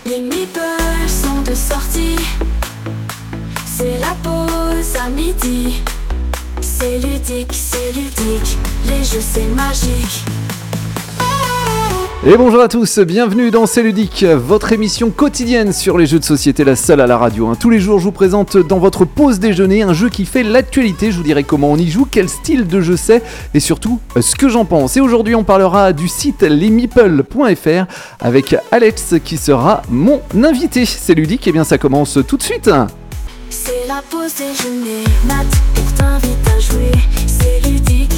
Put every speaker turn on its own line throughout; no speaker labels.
Les meeples sont de sortie. C'est la pause à midi. C'est ludique, les jeux c'est magique.
Et bonjour à tous, bienvenue dans C'est Ludique, votre émission quotidienne sur les jeux de société, la seule à la radio. Tous les jours, je vous présente dans votre pause déjeuner un jeu qui fait l'actualité. Je vous dirai comment on y joue, quel style de jeu c'est et surtout ce que j'en pense. Et aujourd'hui, on parlera du site lesmeeples.fr avec Alex qui sera mon invité. C'est Ludique, et bien ça commence tout de suite.
C'est la pause déjeuner, Nat pour t'invite à jouer. C'est ludique,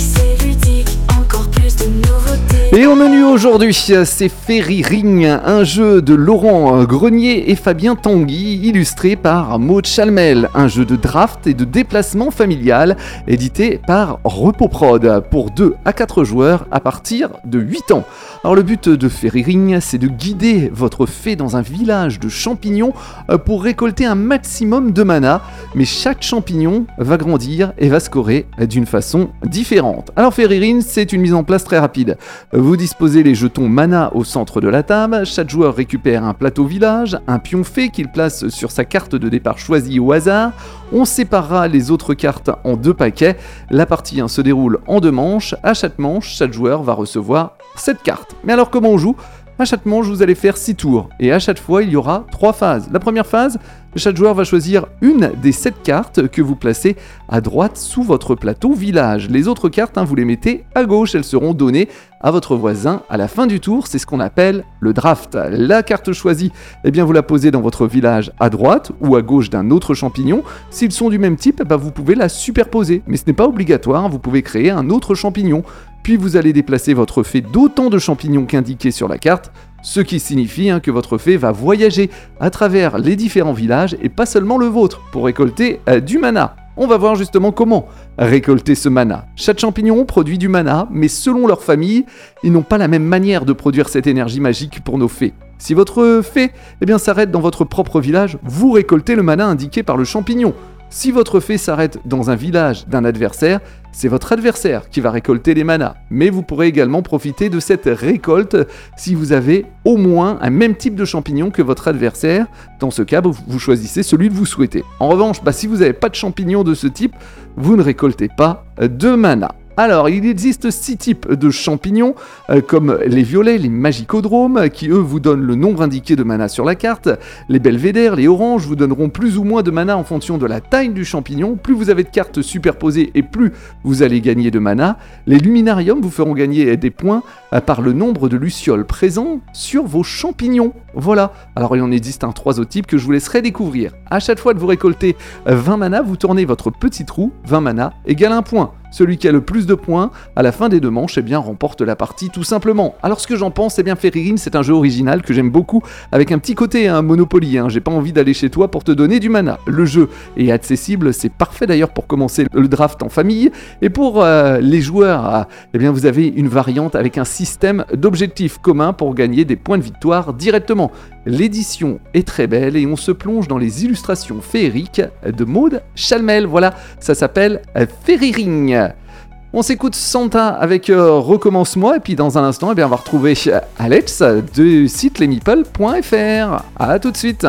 encore plus de nouveautés.
Et au menu aujourd'hui, c'est Fairy Ring, un jeu de Laurent Grenier et Fabien Tanguy, illustré par Maud Chalmel, un jeu de draft et de déplacement familial, édité par Repoprod, pour 2 à 4 joueurs à partir de 8 ans. Alors le but de Fairy Ring, c'est de guider votre fée dans un village de champignons pour récolter un maximum de mana, mais chaque champignon va grandir et va scorer d'une façon différente. Alors Fairy Ring, c'est une mise en place très rapide. Vous disposez les jetons mana au centre de la table, chaque joueur récupère un plateau village, un pion fée qu'il place sur sa carte de départ choisie au hasard. On séparera les autres cartes en 2 paquets. La partie se déroule en 2 manches. À chaque manche, chaque joueur va recevoir 7 cartes. Mais alors comment on joue ? À chaque manche, vous allez faire 6 tours, et à chaque fois, il y aura 3 phases. La première phase, chaque joueur va choisir une des 7 cartes que vous placez à droite sous votre plateau village. Les autres cartes, vous les mettez à gauche, elles seront données à votre voisin à la fin du tour. C'est ce qu'on appelle le draft. La carte choisie, vous la posez dans votre village à droite ou à gauche d'un autre champignon. S'ils sont du même type, vous pouvez la superposer, mais ce n'est pas obligatoire, vous pouvez créer un autre champignon. Puis vous allez déplacer votre fée d'autant de champignons qu'indiqué sur la carte, ce qui signifie que votre fée va voyager à travers les différents villages et pas seulement le vôtre pour récolter du mana. On va voir justement comment récolter ce mana. Chaque champignon produit du mana, mais selon leur famille, ils n'ont pas la même manière de produire cette énergie magique pour nos fées. Si votre fée s'arrête dans votre propre village, vous récoltez le mana indiqué par le champignon. Si votre fée s'arrête dans un village d'un adversaire, c'est votre adversaire qui va récolter les manas. Mais vous pourrez également profiter de cette récolte si vous avez au moins un même type de champignon que votre adversaire. Dans ce cas, vous choisissez celui que vous souhaitez. En revanche, si vous n'avez pas de champignons de ce type, vous ne récoltez pas de mana. Alors, il existe 6 types de champignons, comme les violets, les magicodromes, qui eux vous donnent le nombre indiqué de mana sur la carte. Les belvédères, les oranges vous donneront plus ou moins de mana en fonction de la taille du champignon. Plus vous avez de cartes superposées et plus vous allez gagner de mana. Les luminariums vous feront gagner des points par le nombre de lucioles présents sur vos champignons. Voilà. Alors, il en existe 3 autres types que je vous laisserai découvrir. À chaque fois que vous récoltez 20 mana, vous tournez votre petite roue, 20 mana égale 1 point. Celui qui a le plus de points à la fin des 2 manches remporte la partie tout simplement. Alors ce que j'en pense, Fairy Ring, c'est un jeu original que j'aime beaucoup avec un petit côté Monopoly. J'ai pas envie d'aller chez toi pour te donner du mana. Le jeu est accessible, c'est parfait d'ailleurs pour commencer le draft en famille. Et pour les joueurs, vous avez une variante avec un système d'objectifs communs pour gagner des points de victoire directement. L'édition est très belle et on se plonge dans les illustrations féeriques de Maud Chalmel. Voilà, ça s'appelle Fairy Ring. On s'écoute Santa avec Recommence-moi et puis dans un instant, on va retrouver Alex du site lesmeeples.fr. À tout de suite.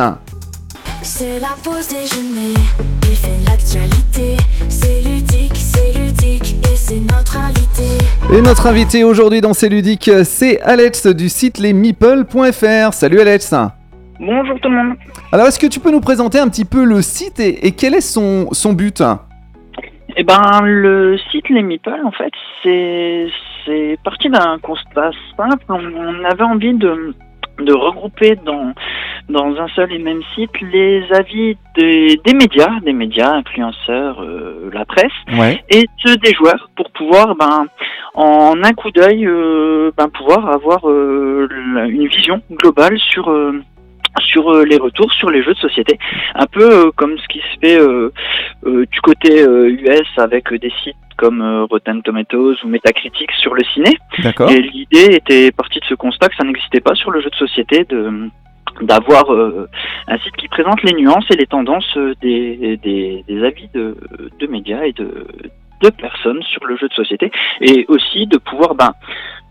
C'est la pause déjeuner, il fait l'actualité. C'est ludique et c'est notre invité.
Et notre invité aujourd'hui dans C'est Ludique, c'est Alex du site lesmeeples.fr. Salut Alex.
Bonjour tout le monde.
Alors est-ce que tu peux nous présenter un petit peu le site et quel est son but ?
Le site Les Meeples, en fait, c'est parti d'un constat simple. On avait envie de regrouper dans un seul et même site les avis des médias, influenceurs, la presse,
ouais,
et ceux des joueurs pour pouvoir, en un coup d'œil, pouvoir avoir une vision globale sur les retours sur les jeux de société, un peu comme ce qui se fait du côté US avec des sites comme Rotten Tomatoes ou Metacritic sur le ciné.
D'accord.
Et l'idée était partie de ce constat que ça n'existait pas sur le jeu de société d'avoir un site qui présente les nuances et les tendances des avis de médias et de personnes sur le jeu de société, et aussi de pouvoir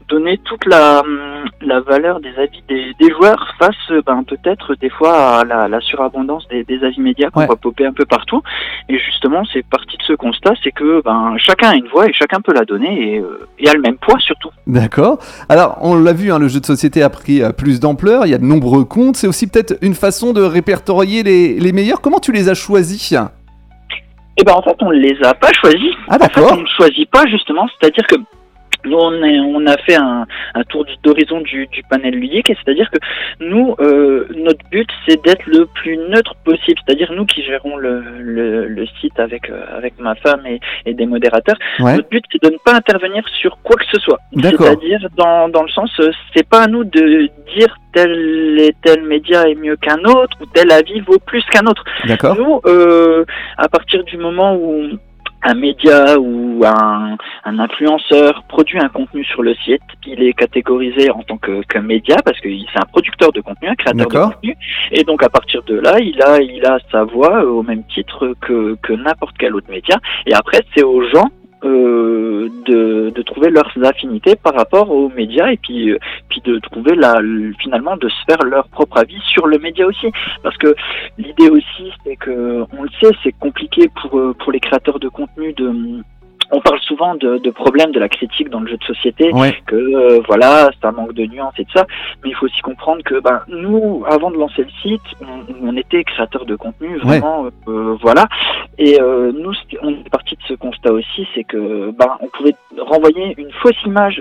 donner toute la valeur des avis des joueurs face peut-être des fois à la surabondance des avis médias qu'on voit popper un peu partout. Et justement, c'est parti de ce constat, c'est que chacun a une voix et chacun peut la donner et a le même poids surtout.
D'accord. Alors, on l'a vu, le jeu de société a pris plus d'ampleur, il y a de nombreux comptes, c'est aussi peut-être une façon de répertorier les meilleurs. Comment tu les as choisis ?
En fait, on ne les a pas choisis.
Ah, d'accord.
En fait, on ne choisit pas justement, c'est-à-dire que nous, on a fait un tour d'horizon du panel ludique, et c'est-à-dire que nous, notre but, c'est d'être le plus neutre possible. C'est-à-dire nous qui gérons le site avec ma femme et des modérateurs.
Ouais.
Notre but, c'est de ne pas intervenir sur quoi que ce soit.
D'accord.
C'est-à-dire dans le sens, c'est pas à nous de dire tel et tel média est mieux qu'un autre ou tel avis vaut plus qu'un autre.
D'accord.
Nous, à partir du moment où un média ou un influenceur produit un contenu sur le site, il est catégorisé en tant que média parce que c'est un producteur de contenu, un créateur de contenu, et donc à partir de là, il a sa voix au même titre que n'importe quel autre média. Et après, c'est aux gens de trouver leurs affinités par rapport aux médias et puis de trouver finalement de se faire leur propre avis sur le média aussi, parce que l'idée aussi c'est que on le sait, c'est compliqué pour les créateurs de contenu on parle souvent de problèmes de la critique dans le jeu de société, que ça manque de nuances et de ça, mais il faut aussi comprendre que nous, avant de lancer le site, on était créateurs de contenu vraiment, et nous on est parti de ce constat aussi, c'est que on pouvait renvoyer une fausse image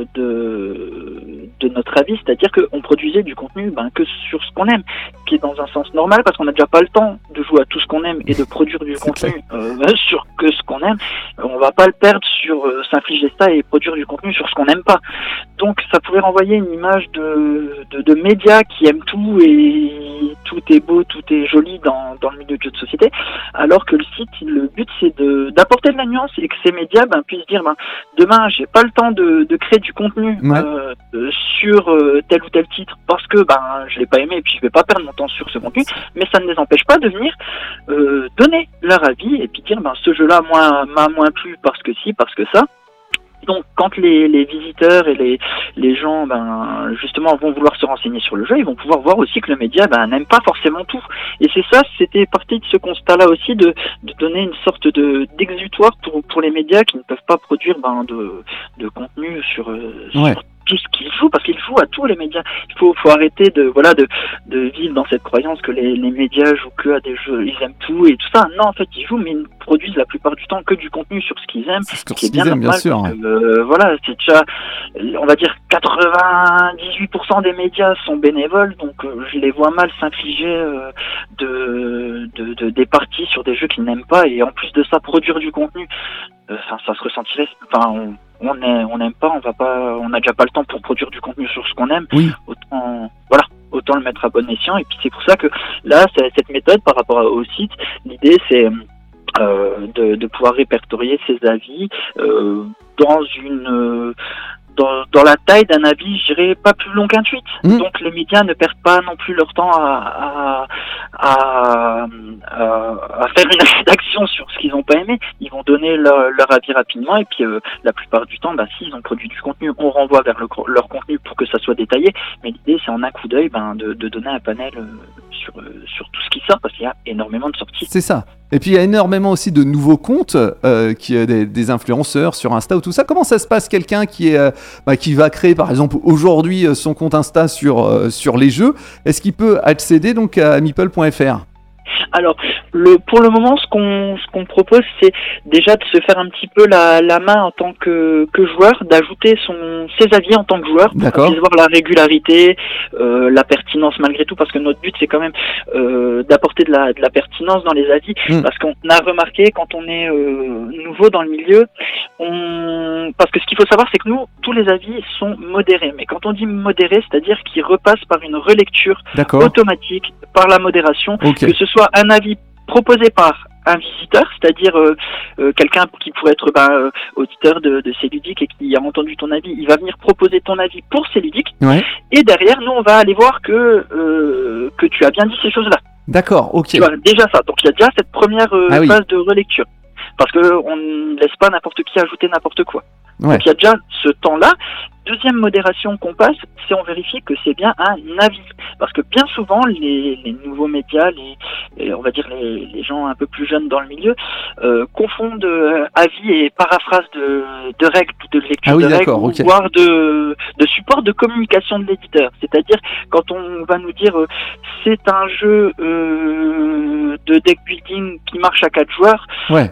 de notre avis, c'est-à-dire qu'on produisait du contenu que sur ce qu'on aime, qui est dans un sens normal parce qu'on n'a déjà pas le temps de jouer à tout ce qu'on aime et de produire du contenu sur que ce qu'on aime. On va pas le perdre sur s'infliger ça et produire du contenu sur ce qu'on n'aime pas. Donc ça pouvait renvoyer une image de médias qui aiment tout et tout est beau, tout est joli dans le milieu de jeux de société, alors que le site, le but c'est d'apporter de la nuance et que ces médias puissent dire demain j'ai pas le temps de créer du contenu sur tel ou tel titre parce que je l'ai pas aimé et puis je vais pas perdre mon temps sur ce contenu, mais ça ne les empêche pas de venir donner leur avis et puis dire ce jeu-là m'a moins plu parce que si, parce que ça. Donc quand les visiteurs et les gens justement vont vouloir se renseigner sur le jeu, ils vont pouvoir voir aussi que le média n'aime pas forcément tout. Et c'est ça, c'était parti de ce constat-là aussi de donner une sorte d'exutoire pour les médias qui ne peuvent pas produire de contenu sur tout ce qu'ils jouent, parce qu'ils jouent à tous les médias. Il faut arrêter de vivre dans cette croyance que les médias jouent que à des jeux, ils aiment tout et tout ça. Non, en fait, ils jouent, mais ils produisent la plupart du temps que du contenu sur ce qu'ils aiment, ce qui est bien normal. Bien sûr. C'est déjà, on va dire, 98% des médias sont bénévoles, donc je les vois mal s'infliger des parties sur des jeux qu'ils n'aiment pas, et en plus de ça, produire du contenu. Ça se ressentirait. On n'aime pas, on n'a déjà pas le temps pour produire du contenu sur ce qu'on aime. Oui. Autant le mettre à bon escient. Et puis c'est pour ça que là, cette méthode par rapport au site, l'idée c'est de pouvoir répertorier ses avis dans la taille d'un avis, je dirais, pas plus long qu'un tweet. Donc les médias ne perdent pas non plus leur temps à faire une rédaction sur ce qu'ils n'ont pas aimé. Ils vont donner leur avis rapidement et puis la plupart du temps, s'ils ont produit du contenu, on renvoie vers leur contenu pour que ça soit détaillé. Mais l'idée, c'est en un coup d'œil de donner un panel sur tout ce qui sort, parce qu'il y a énormément de sorties.
C'est ça. Et puis il y a énormément aussi de nouveaux comptes, des influenceurs sur Insta ou tout ça. Comment ça se passe, quelqu'un qui va créer par exemple aujourd'hui son compte Insta sur les jeux, est-ce qu'il peut accéder donc à meeple.fr ?
Alors, pour le moment, ce qu'on propose, c'est déjà de se faire un petit peu la main en tant que joueur, d'ajouter ses avis en tant que joueur, pour qu'on puisse voir la régularité, la pertinence malgré tout, parce que notre but, c'est quand même d'apporter de la pertinence dans les avis, parce qu'on a remarqué, quand on est nouveau dans le milieu, parce que ce qu'il faut savoir, c'est que nous, tous les avis sont modérés, mais quand on dit modérés, c'est-à-dire qu'ils repassent par une relecture automatique, par la modération, que ce soit un avis proposé par un visiteur, c'est-à-dire quelqu'un qui pourrait être auditeur de C'est Ludique et qui a entendu ton avis, il va venir proposer ton avis pour C'est Ludique, et derrière, nous, on va aller voir que tu as bien dit ces choses-là.
D'accord, ok.
Tu vois, déjà ça, donc il y a déjà cette première phase de relecture, parce qu'on ne laisse pas n'importe qui ajouter n'importe quoi. Donc il y a déjà ce temps-là, deuxième modération qu'on passe, c'est on vérifie que c'est bien un avis. Parce que bien souvent, les nouveaux médias, on va dire les gens un peu plus jeunes dans le milieu, confondent avis et paraphrase de règles, de lecture de règles,
okay.
voire de support de communication de l'éditeur. C'est-à-dire, quand on va nous dire c'est un jeu de deck building qui marche à 4 joueurs,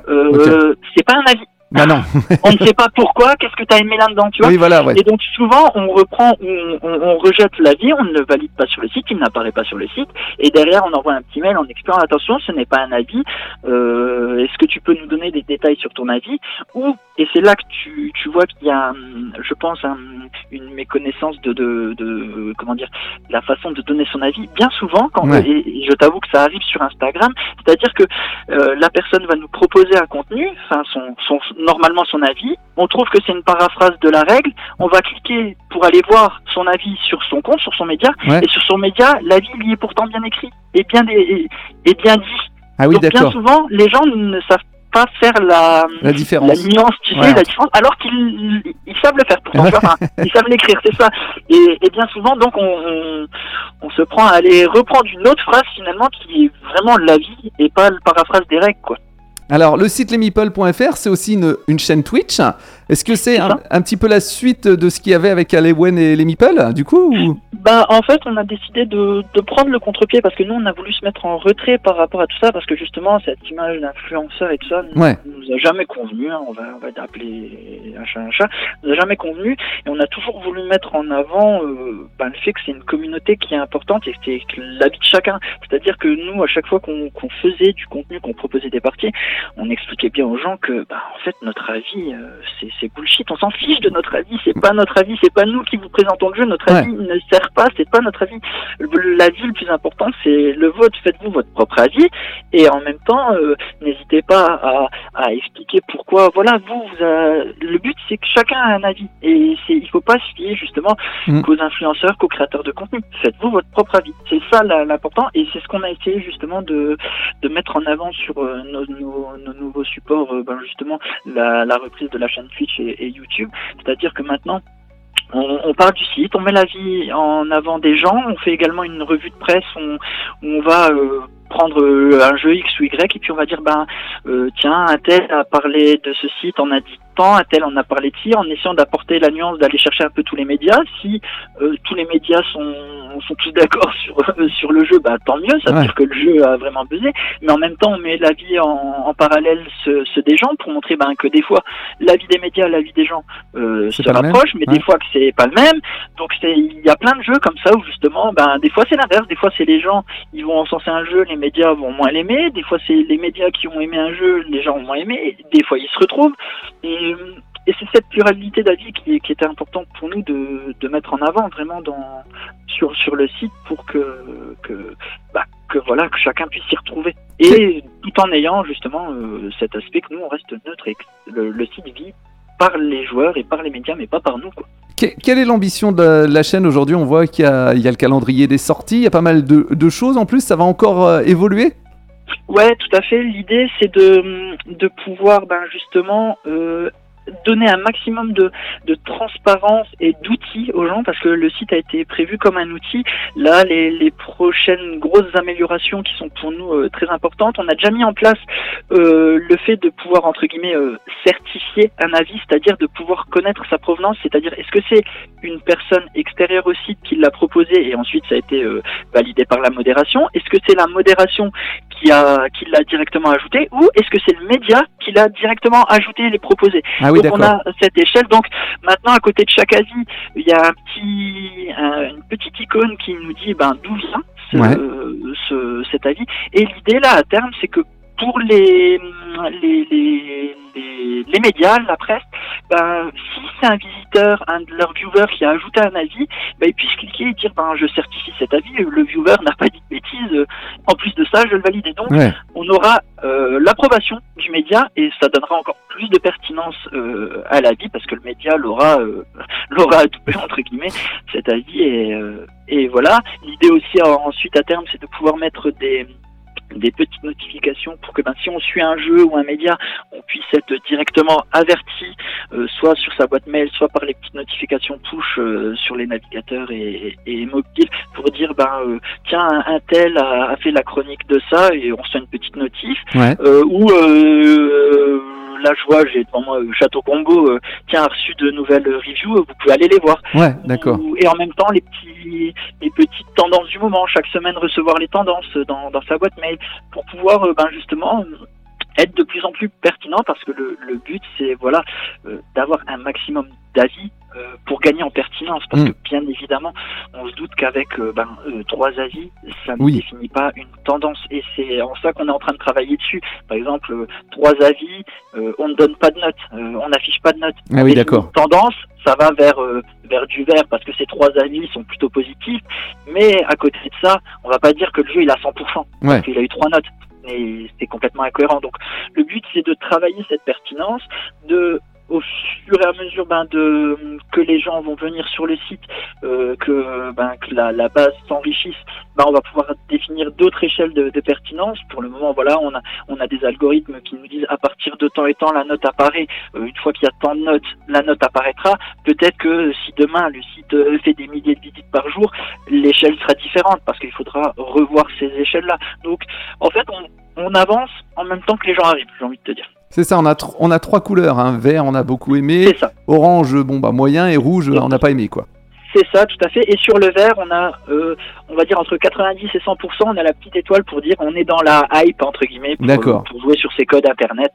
c'est pas un avis.
Bah non.
On ne sait pas pourquoi, qu'est-ce que tu as aimé là-dedans, tu vois.
Oui, voilà, ouais.
Et donc souvent on reprend, on rejette l'avis, on ne le valide pas sur le site, il n'apparaît pas sur le site, et derrière on envoie un petit mail en expliquant attention, ce n'est pas un avis, est-ce que tu peux nous donner des détails sur ton avis, ou, et c'est là que tu vois qu'il y a, je pense, une méconnaissance de comment dire, la façon de donner son avis. Bien souvent, et je t'avoue que ça arrive sur Instagram, c'est-à-dire que la personne va nous proposer un contenu, enfin normalement son avis, on trouve que c'est une paraphrase de la règle, on va cliquer pour aller voir son avis sur son compte, sur son média, et sur son média, l'avis lui est pourtant bien écrit, et bien dit.
Ah oui,
donc
d'accord.
Bien souvent, les gens ne savent pas faire la
différence,
la nuance, tu sais, la différence, alors qu'ils savent le faire pourtant, ils savent l'écrire, c'est ça. Et bien souvent, donc, on se prend à aller reprendre une autre phrase finalement qui est vraiment l'avis et pas le paraphrase des règles, quoi.
Alors, le site lesmeeple.fr, c'est aussi une chaîne Twitch. Est-ce que c'est un petit peu la suite de ce qu'il y avait avec Alewen et les Meeple, du coup ou...
En fait, on a décidé de prendre le contre-pied parce que nous, on a voulu se mettre en retrait par rapport à tout ça parce que justement, cette image d'influenceur et tout ça nous a jamais convenu. On va appeler un chat, nous a jamais convenu et on a toujours voulu mettre en avant le fait que c'est une communauté qui est importante et que c'est l'avis de chacun. C'est-à-dire que nous, à chaque fois qu'on faisait du contenu, qu'on proposait des parties, on expliquait bien aux gens que, en fait, notre avis, c'est bullshit. On s'en fiche de notre avis. C'est pas notre avis. C'est pas nous qui vous présentons le jeu. Notre avis ne sert pas. C'est pas notre avis. L'avis le plus important, c'est le vôtre. Faites-vous votre propre avis. Et en même temps, n'hésitez pas à expliquer pourquoi. Voilà, le but, c'est que chacun a un avis. Et il faut pas se fier, justement, qu'aux influenceurs, qu'aux créateurs de contenu. Faites-vous votre propre avis. C'est ça, l'important. Et c'est ce qu'on a essayé, justement, de mettre en avant sur nos nouveaux supports, justement la reprise de la chaîne Twitch et YouTube, c'est-à-dire que maintenant on parle du site, on met l'avis en avant des gens, on fait également une revue de presse où on va prendre un jeu X ou Y et puis on va dire tiens, un tel a parlé de ce site en a dit tant, un tel en a parlé de ci, en essayant d'apporter la nuance, d'aller chercher un peu tous les médias. Si tous les médias sont tous d'accord sur le jeu, tant mieux, ça veut dire que le jeu a vraiment buzzé, mais en même temps on met l'avis en parallèle ceux des gens pour montrer que des fois l'avis des médias, l'avis des gens se rapproche, mais des fois que c'est pas le même. Donc il y a plein de jeux comme ça où justement des fois c'est l'inverse, des fois c'est les gens ils vont encenser un jeu, les médias vont moins l'aimer, des fois c'est les médias qui ont aimé un jeu, les gens ont moins aimé, des fois ils se retrouvent et c'est cette pluralité d'avis qui était importante pour nous de mettre en avant vraiment sur le site pour que chacun puisse s'y retrouver et tout en ayant justement cet aspect que nous on reste neutre et que le site vit par les joueurs et par les médias mais pas par nous, quoi.
Quelle est l'ambition de la chaîne aujourd'hui? On voit qu'il y a le calendrier des sorties, il y a pas mal de choses en plus, ça va encore évoluer?
Ouais, tout à fait. L'idée, c'est de pouvoir justement donner un maximum de transparence et d'outils aux gens parce que le site a été prévu comme un outil. Là, les prochaines grosses améliorations qui sont pour nous très importantes, on a déjà mis en place le fait de pouvoir entre guillemets certifier un avis, c'est-à-dire de pouvoir connaître sa provenance, c'est-à-dire est-ce que c'est une personne extérieure au site qui l'a proposé et ensuite ça a été validé par la modération, est-ce que c'est la modération qui l'a directement ajouté ou est-ce que c'est le média qui l'a directement ajouté et les proposé.
Oui,
donc on a cette échelle. Donc maintenant à côté de chaque avis, il y a une petite icône qui nous dit d'où vient cet avis. Et l'idée là à terme, c'est que pour les médias, la presse, si c'est un visiteur, un de leurs viewers qui a ajouté un avis, ils puissent cliquer et dire je certifie cet avis, le viewer n'a pas dit de bêtises, en plus de ça je le valide. Et donc on aura l'approbation du média et ça donnera encore plus de pertinence à l'avis parce que le média l'aura adoubé entre guillemets cet avis et voilà. L'idée aussi ensuite à terme c'est de pouvoir mettre des petites notifications pour que si on suit un jeu ou un média, on puisse être directement averti, soit sur sa boîte mail, soit par les petites notifications push sur les navigateurs et mobiles, pour dire tiens, un tel a fait la chronique de ça, et on reçoit une petite notif.
Ouais.
Là je vois, j'ai devant moi Château Combo, tiens, a reçu de nouvelles reviews, vous pouvez aller les voir.
Ouais, d'accord.
Et en même temps les petites tendances du moment, chaque semaine recevoir les tendances dans sa boîte mail, pour pouvoir justement être de plus en plus pertinent, parce que le but c'est d'avoir un maximum d'avis pour gagner en pertinence, parce que bien évidemment on se doute qu'avec 3 avis ça ne définit pas une tendance, et c'est en ça qu'on est en train de travailler dessus. Par exemple 3 avis, on ne donne pas de notes, on n'affiche pas de notes.
Ah oui, d'accord.
Tendance, ça va vers du vert, parce que ces 3 avis sont plutôt positifs, mais à côté de ça on va pas dire que le jeu il a 100%, parce qu'il a eu 3 notes, et c'est complètement incohérent. Donc le but c'est de travailler cette pertinence, au fur et à mesure que les gens vont venir sur le site, que la base s'enrichisse, on va pouvoir définir d'autres échelles de pertinence. Pour le moment, on a des algorithmes qui nous disent à partir de temps et temps la note apparaît. Une fois qu'il y a tant de notes, la note apparaîtra. Peut-être que si demain le site fait des milliers de visites par jour, l'échelle sera différente, parce qu'il faudra revoir ces échelles-là. Donc en fait, on avance en même temps que les gens arrivent, j'ai envie de te dire.
C'est ça, on a 3 couleurs, hein. Vert on a beaucoup aimé,
c'est ça.
Orange moyen, et rouge on n'a pas aimé, quoi.
C'est ça, tout à fait. Et sur le vert, on a, on va dire entre 90 et 100%, on a la petite étoile pour dire on est dans la hype, entre guillemets, pour jouer sur ces codes internet,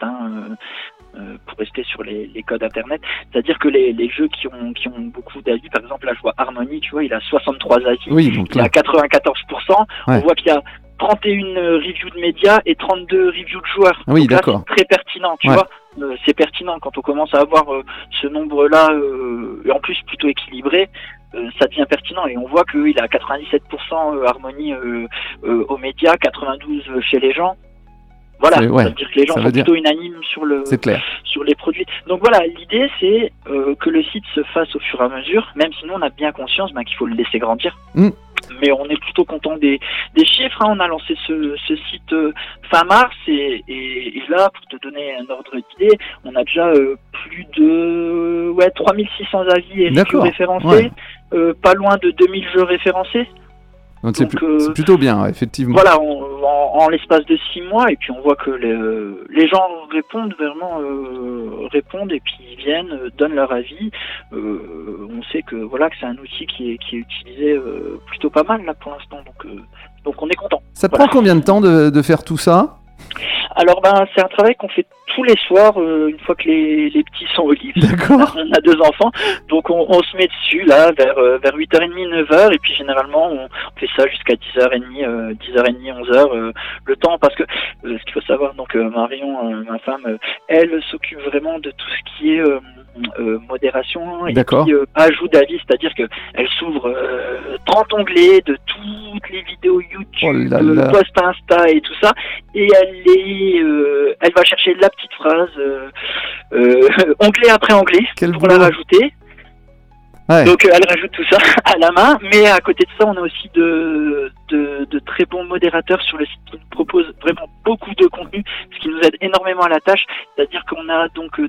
pour rester sur les codes internet. C'est-à-dire que les jeux qui ont beaucoup d'avis, par exemple là je vois Harmony, tu vois, il a 63 avis, il a 94%, on voit qu'il y a 31 reviews de médias et 32 reviews de joueurs.
Oui,
donc là,
d'accord.
c'est très pertinent, tu vois. C'est pertinent quand on commence à avoir ce nombre-là, et en plus plutôt équilibré, ça devient pertinent. Et on voit qu'il a 97% Harmony aux médias, 92% chez les gens. Voilà, ça veut dire que les gens sont plutôt unanimes sur les produits. Donc voilà, l'idée c'est que le site se fasse au fur et à mesure, même si nous on a bien conscience qu'il faut le laisser grandir. Mais on est plutôt content des chiffres. On a lancé ce site fin mars, et là, pour te donner un ordre d'idée, on a déjà plus de 3600 avis et reviews référencés, pas loin de 2000 jeux référencés.
Donc c'est plutôt bien, effectivement.
Voilà, en l'espace de 6 mois, et puis on voit que les gens répondent et puis ils viennent, donnent leur avis. On sait que c'est un outil qui est utilisé plutôt pas mal là pour l'instant, donc on est content.
Ça prend combien de temps de faire tout ça ?
Alors c'est un travail qu'on fait tous les soirs, une fois que les petits sont au lit.
D'accord.
On a 2 enfants, donc on se met dessus là vers 8h30, 9h, et puis généralement on fait ça jusqu'à 10h30, 11h, le temps, parce que ce qu'il faut savoir, donc Marion, ma femme, elle s'occupe vraiment de tout ce qui est modération et puis ajout d'avis, c'est-à-dire que elle s'ouvre 30 onglets de toutes les vidéos YouTube, post Insta et tout ça, et elle va chercher la petite phrase onglet après onglet pour la rajouter. Ouais. Donc elle rajoute tout ça à la main, mais à côté de ça, on a aussi de très bons modérateurs sur le site qui nous proposent vraiment beaucoup de contenu, ce qui nous aide énormément à la tâche. C'est-à-dire qu'on a donc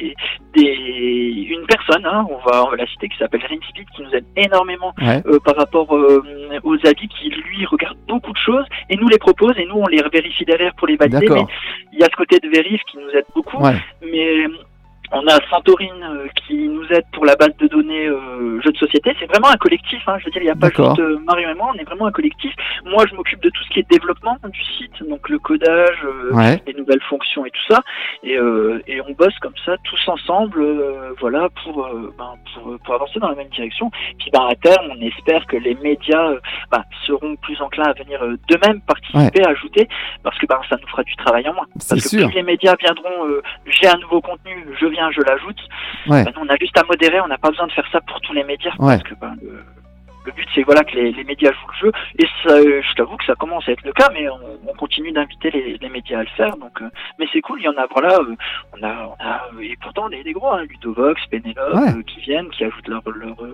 une personne, on va la citer, qui s'appelle Rinspeed, qui nous aide énormément par rapport aux avis, qui lui regarde beaucoup de choses et nous les propose, et nous on les vérifie derrière pour les valider. Mais il y a ce côté de vérif qui nous aide beaucoup, mais on a Santorine qui nous aide pour la base de données jeux de société. C'est vraiment un collectif, je veux dire, il n'y a pas juste Mario et moi, on est vraiment un collectif. Moi, je m'occupe de tout ce qui est développement du site, donc le codage, les nouvelles fonctions et tout ça. Et on bosse comme ça, tous ensemble, pour avancer dans la même direction. Puis à terme, on espère que les médias seront plus enclins à venir d'eux-mêmes participer, ajouter, parce que ça nous fera du travail en moins. Parce que plus les médias viendront, j'ai un nouveau contenu, je viens, je l'ajoute. Nous, on a juste à modérer, on n'a pas besoin de faire ça pour tous les médias, parce que le but c'est voilà que les médias jouent le jeu, et ça, je t'avoue que ça commence à être le cas, mais on continue d'inviter les médias à le faire, donc mais c'est cool, il y en a voilà, on a et pourtant des gros, hein, Ludovox, Pénélope, qui viennent, qui ajoutent leurs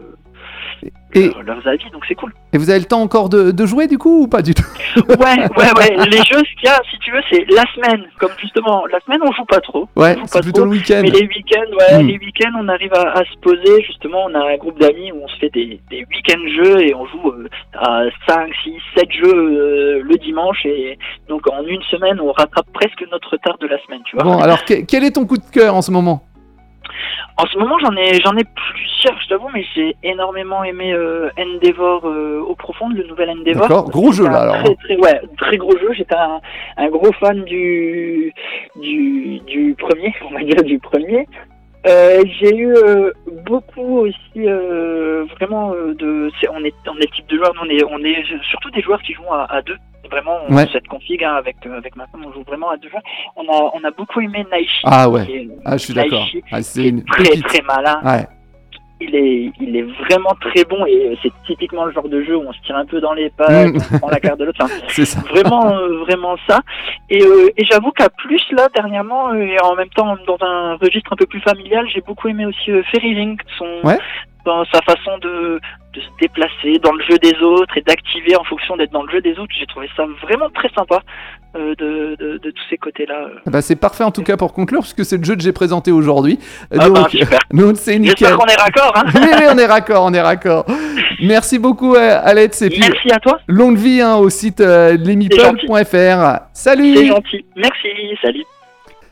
avis, donc c'est cool.
Et vous avez le temps encore de jouer du coup ou pas du tout?
Ouais. Les jeux, ce qu'il y a, si tu veux, c'est la semaine. Comme justement, la semaine, on joue pas trop.
Ouais, c'est plutôt le week-end.
Mais les week-ends, on arrive à se poser. Justement, on a un groupe d'amis où on se fait des week-end jeux et on joue à 5, 6, 7 jeux le dimanche. Et donc, en une semaine, on rattrape presque notre retard de la semaine, tu vois.
Bon, alors, quel est ton coup de cœur en ce moment?
En ce moment, j'en ai plusieurs, je t'avoue, mais j'ai énormément aimé Endeavor Eau Profonde, le nouvel Endeavor.
D'accord, gros jeu là alors.
Très gros jeu. J'étais un gros fan du premier, on va dire du premier. J'ai eu beaucoup aussi vraiment on est le type de joueur, on est surtout des joueurs qui jouent à deux. Vraiment cette config avec ma femme, on joue vraiment à deux joueurs. On a beaucoup aimé Naishi.
Ah ouais. Je suis d'accord.
C'est très malin.
Ouais.
Il est vraiment très bon et c'est typiquement le genre de jeu où on se tire un peu dans les pattes, on prend la carte de l'autre. Enfin,
c'est ça.
Vraiment ça. Et j'avoue qu'à plus là dernièrement et en même temps dans un registre un peu plus familial, j'ai beaucoup aimé aussi Fairy Ring, dans sa façon de se déplacer dans le jeu des autres et d'activer en fonction d'être dans le jeu des autres. J'ai trouvé ça vraiment très sympa de tous ces côtés-là.
Bah c'est parfait en tout cas pour conclure, puisque c'est le jeu que j'ai présenté aujourd'hui.
Super.
Donc c'est nickel.
J'espère qu'on est raccord. Hein.
Oui, on est raccord. Merci beaucoup Alex. Et puis,
merci à toi.
Longue vie au site lemipol.fr. Salut.
C'est gentil. Merci, salut.